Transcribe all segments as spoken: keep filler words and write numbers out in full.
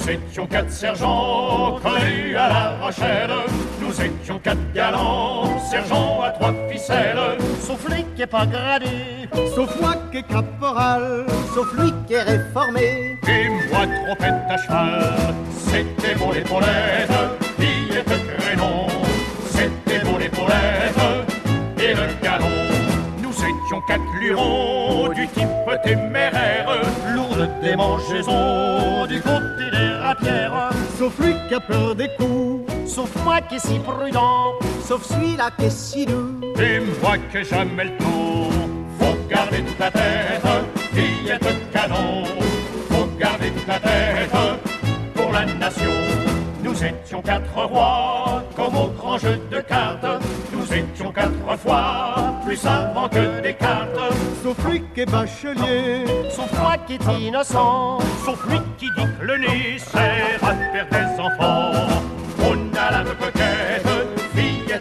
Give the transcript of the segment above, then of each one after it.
Nous étions quatre sergents connus à La Rochelle. Nous étions quatre galants sergents à trois ficelles. Sauf lui qui est pas gradé, sauf moi qui est caporal, sauf lui qui est réformé. Et moi trompette à cheval. C'était beau l'épaulette, fillette crénon. C'était beau l'épaulette et le galon. Nous étions quatre lurons du type téméraire, lourdes démangeaisons du côté des rapières. Sauf lui qui a peur des coups, sauf moi qui est si prudent, sauf celui-là qui est si doux. Et moi qui ai jamais le temps. Faut garder toute la tête, fillette canon. Faut garder toute la tête pour la nation. Nous étions quatre rois, comme au grand jeu de cartes. Nous étions quatre fois plus savants que Descartes. Sauf lui qui est bachelier, sauf moi qui est innocent, sauf lui qui dit que le nez sert à faire des enfants. On a l'âme coquette, fillette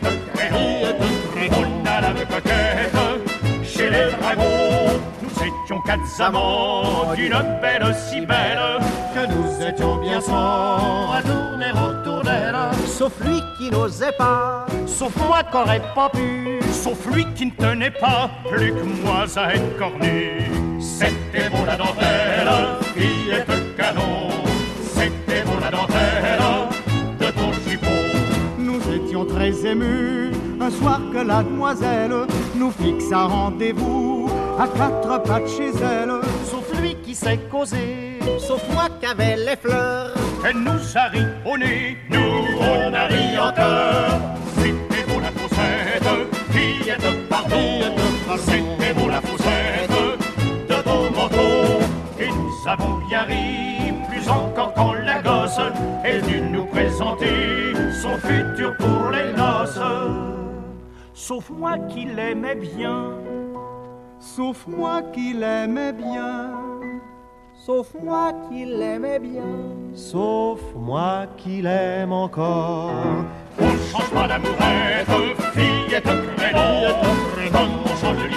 crénon. On a l'âme coquette chez les dragons. Nous étions quatre amants d'une belle si belle que nous étions bien sans à tourner autour d'elle. Sauf lui qui n'osait pas, sauf moi qui n'aurais pas pu, sauf lui qui ne tenait pas plus que moi à être cornu. C'était beau la dentelle, fillette canon. C'était beau la dentelle de ton jupon. Nous étions très émus un soir que la demoiselle nous fixe un rendez-vous à quatre pattes chez elle. Sauf lui qui sait causer, sauf moi qui avait les fleurs. Elle nous a ri au nez, nous on a ri en cœur. C'était beau la faussette, fillette pardon. C'était beau la faussette de ton manteau. Et nous avons bien ri, plus encore quand la gosse est venue nous présenter son futur pour les noces. Sauf moi qui l'aimais bien, sauf moi qui l'aimais bien, sauf moi qui l'aimais bien, sauf moi qui l'aime encore. On change pas d'amourette, fillette crénon, comme on change de